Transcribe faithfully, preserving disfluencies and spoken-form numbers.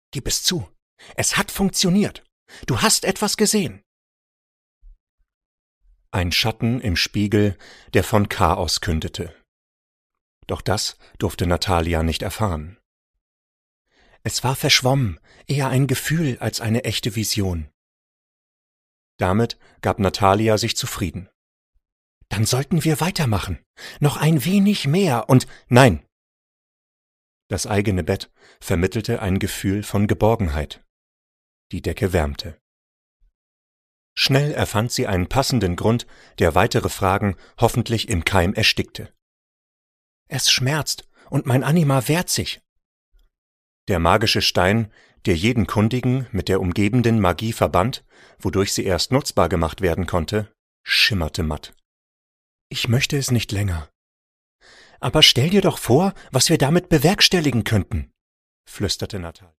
Gib es zu. Es hat funktioniert. Du hast etwas gesehen. Ein Schatten im Spiegel, der von Chaos kündete. Doch das durfte Natalia nicht erfahren. Es war verschwommen, eher ein Gefühl als eine echte Vision. Damit gab Natalia sich zufrieden. Dann sollten wir weitermachen. Noch ein wenig mehr und nein! Das eigene Bett vermittelte ein Gefühl von Geborgenheit. Die Decke wärmte. Schnell erfand sie einen passenden Grund, der weitere Fragen hoffentlich im Keim erstickte. Es schmerzt und mein Anima wehrt sich. Der magische Stein, der jeden Kundigen mit der umgebenden Magie verband, wodurch sie erst nutzbar gemacht werden konnte, schimmerte matt. Ich möchte es nicht länger. Aber stell dir doch vor, was wir damit bewerkstelligen könnten, flüsterte Natalia.